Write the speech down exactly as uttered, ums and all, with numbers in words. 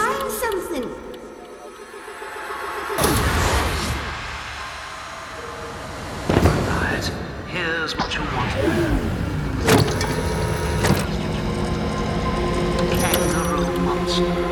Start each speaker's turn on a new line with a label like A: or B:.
A: find something.
B: Right, here's what you want to know. Kangaroo monster.